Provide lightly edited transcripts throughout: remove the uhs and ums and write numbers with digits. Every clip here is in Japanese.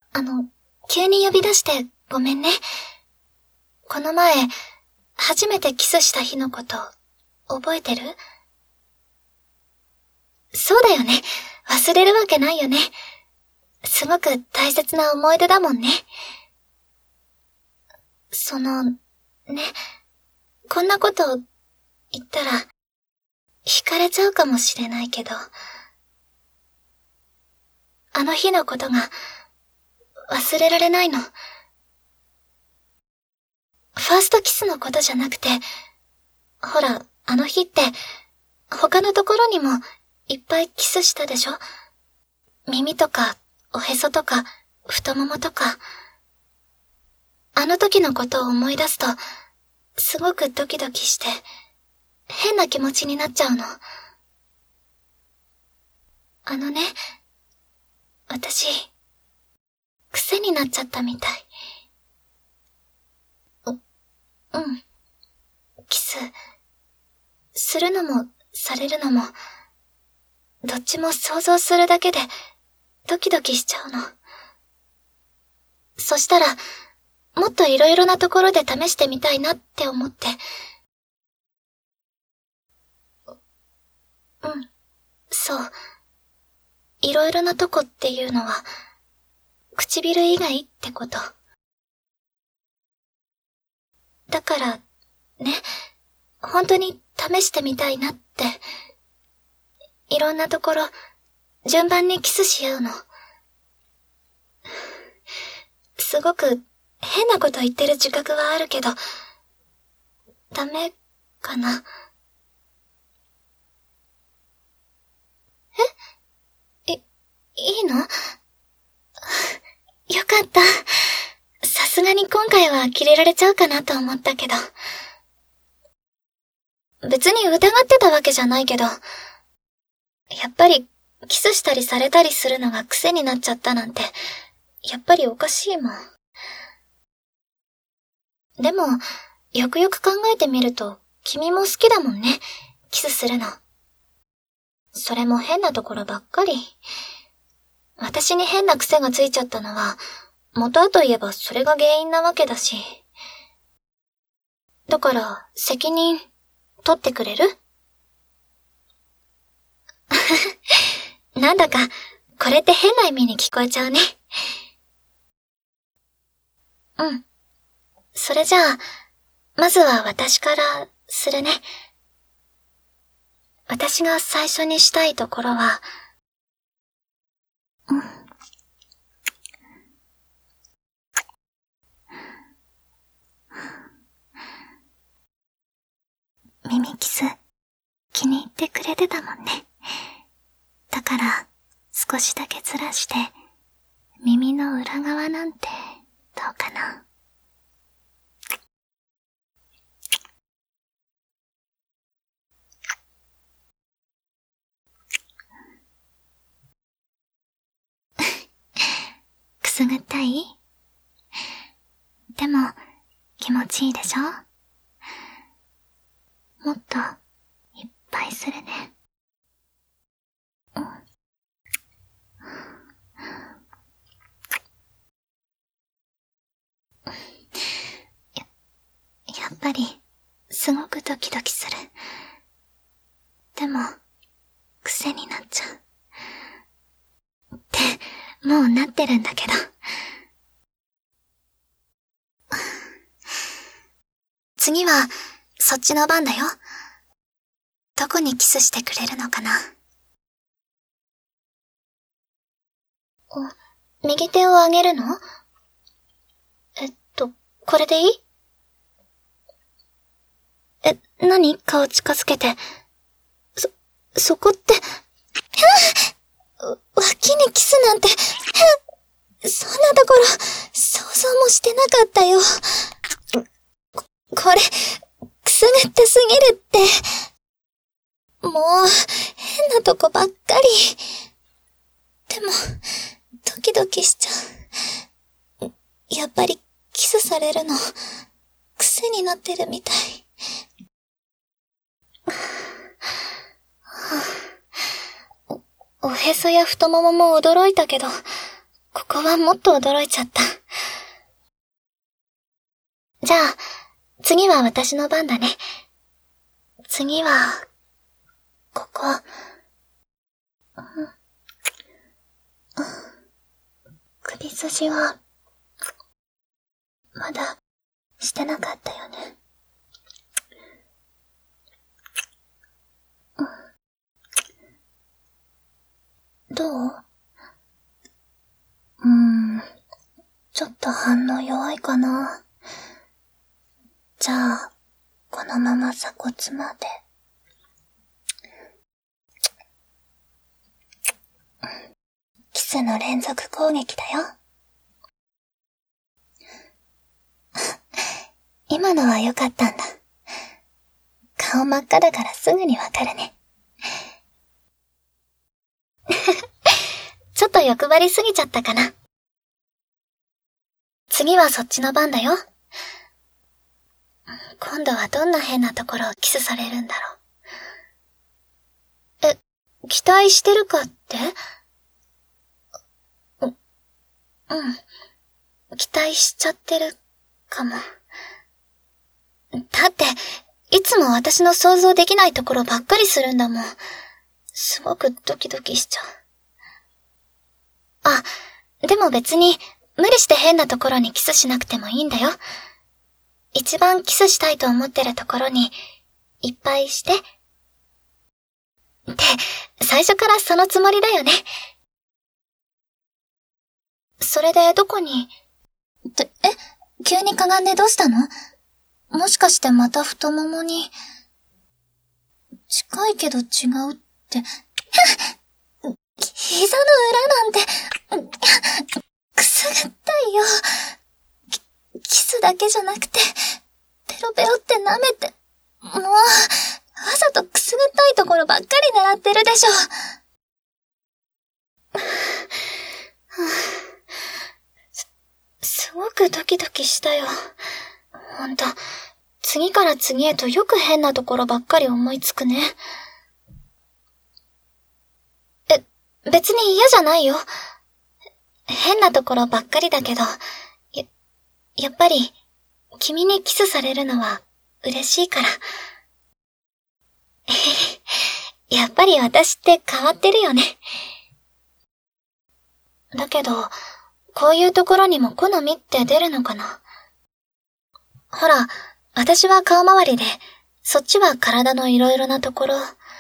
急に呼び出してごめんね。この前、初めてキスした日のこと、覚えてる？そうだよね。忘れるわけないよね。すごく大切な思い出だもんね。こんなこと言ったら、惹かれちゃうかもしれないけど、あの日のことが忘れられないの。ファーストキスのことじゃなくて、ほら、あの日って、他のところにもいっぱいキスしたでしょ？耳とか、おへそとか、太ももとか。あの時のことを思い出すと、すごくドキドキして、変な気持ちになっちゃうの。私、癖になっちゃったみたい。うん。キス、するのも、されるのも、どっちも想像するだけで、ドキドキしちゃうの。そしたら、もっといろいろなところで試してみたいなって思って。うん、そう。いろいろなとこっていうのは、唇以外ってこと。だから、ね、本当に試してみたいなって。いろんなところ、順番にキスし合うの。すごく変なこと言ってる自覚はあるけど、ダメかな。いいの？よかった。さすがに今回はキレられちゃうかなと思ったけど。別に疑ってたわけじゃないけど、やっぱりキスしたりされたりするのが癖になっちゃったなんて、やっぱりおかしいもん。でも、よくよく考えてみると、君も好きだもんね、キスするの。それも変なところばっかり。私に変な癖がついちゃったのは、元はといえばそれが原因なわけだし。だから、責任、取ってくれる？なんだか、これって変な意味に聞こえちゃうね。うん。それじゃあ、まずは私からするね。私が最初にしたいところは、耳キス、気に入ってくれてたもんね。だから、少しだけずらして、耳の裏側なんて、どうかな。くすぐったい？でも、気持ちいいでしょ？もっと、いっぱいするね。やっぱり、すごくドキドキする。でも、癖になっちゃう。って、もうなってるんだけど。次は、そっちの番だよ。どこにキスしてくれるのかな？右手を上げるの？これでいい？何？顔近づけて。そこって、脇にキスなんて、そんなところ、想像もしてなかったよ。これ、くすぐってすぎるって。もう、変なとこばっかり。でも、ドキドキしちゃう。やっぱり、キスされるの、癖になってるみたい。おへそや太ももも驚いたけど、 ここはもっと驚いちゃった。じゃあ、次は私の番だね。次は、ここ。首筋は、まだ、してなかったよね。どう？ちょっと反応弱いかな。じゃあ、このまま鎖骨まで。キスの連続攻撃だよ。今のは良かったんだ。顔真っ赤だからすぐにわかるね。ちょっと欲張りすぎちゃったかな。次はそっちの番だよ。今度はどんな変なところをキスされるんだろう。期待してるかって？うん。期待しちゃってるかも。だって、いつも私の想像できないところばっかりするんだもん。すごくドキドキしちゃう。あ、でも別に無理して変なところにキスしなくてもいいんだよ。一番キスしたいと思ってるところにいっぱいして。って、最初からそのつもりだよね。それでどこに？急にかがんでどうしたの？もしかしてまた太ももに。近いけど違うって。膝の裏なんて、くすぐったいよ。キスだけじゃなくて、ペロペロって舐めて、もう、わざとくすぐったいところばっかり狙ってるでしょ。すごくドキドキしたよ。ほんと、次から次へとよく変なところばっかり思いつくね。別に嫌じゃないよ。変なところばっかりだけど、やっぱり、君にキスされるのは嬉しいから。やっぱり私って変わってるよね。だけど、こういうところにも好みって出るのかな。ほら、私は顔周りで、そっちは体のいろいろなところ。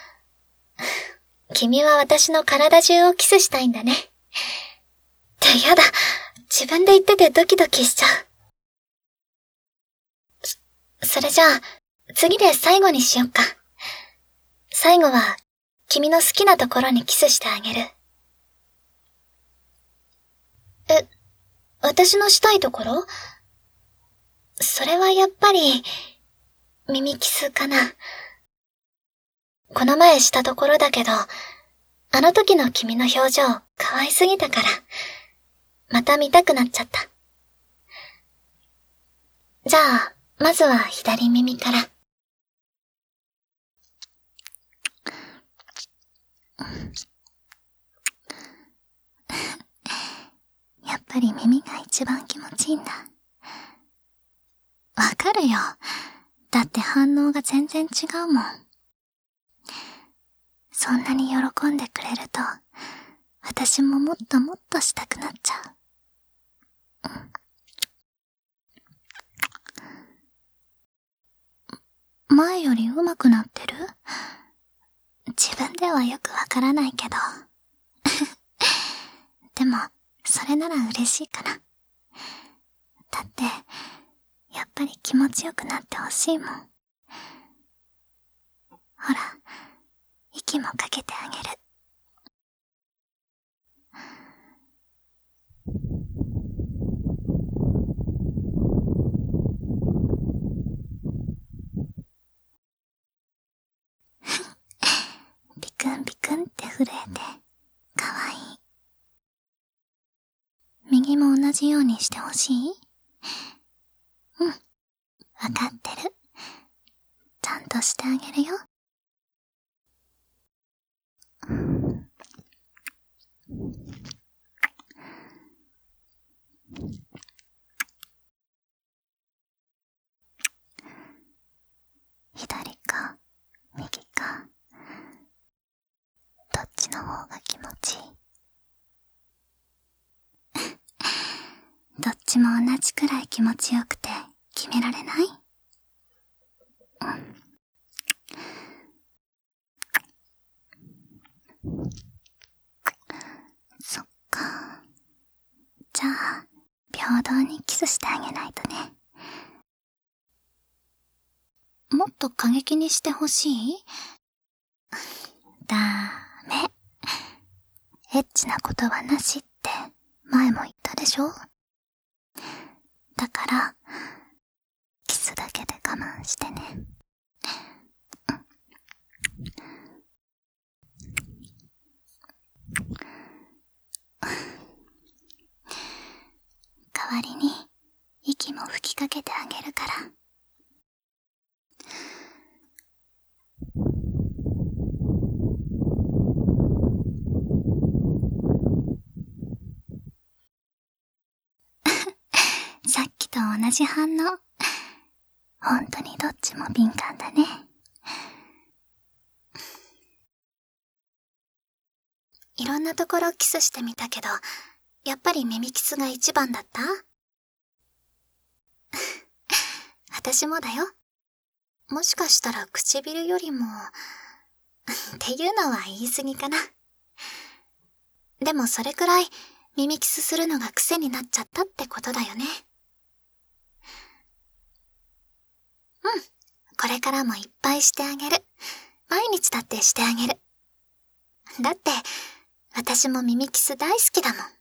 君は私の体中をキスしたいんだね。ってやだ、自分で言っててドキドキしちゃう。それじゃあ、次で最後にしよっか。最後は、君の好きなところにキスしてあげる。私のしたいところ？それはやっぱり、耳キスかな。この前したところだけど、あの時の君の表情、可愛すぎたから、また見たくなっちゃった。じゃあ、まずは左耳から。やっぱり耳が一番気持ちいいんだ。わかるよ。だって反応が全然違うもん。そんなに喜んでくれると、私ももっともっとしたくなっちゃう。前より上手くなってる？自分ではよくわからないけど。でも、それなら嬉しいかな。だって、やっぱり気持ちよくなってほしいもん。ほら、息もかけてあげる。ピクンピクンって震えて、かわいい。右も同じようにしてほしい？うん、わかってる。ちゃんとしてあげるよ。 私も同じくらい気持ちよくて決められない？そっか。じゃあ、平等にキスしてあげないとね。もっと過激にしてほしい？ダメ。エッチなことはなしって前も言ったでしょ？だから、キスだけで我慢してね。代わりに息も吹きかけてあげるから。さっきと同じ反応。ほんとにどっちも敏感だね。いろんなところキスしてみたけど、やっぱり耳キスが一番だった？私もだよ。もしかしたら唇よりも、っていうのは言い過ぎかな。でもそれくらい耳キスするのが癖になっちゃったってことだよね。うん。これからもいっぱいしてあげる。毎日だってしてあげる。だって、私も耳キス大好きだもん。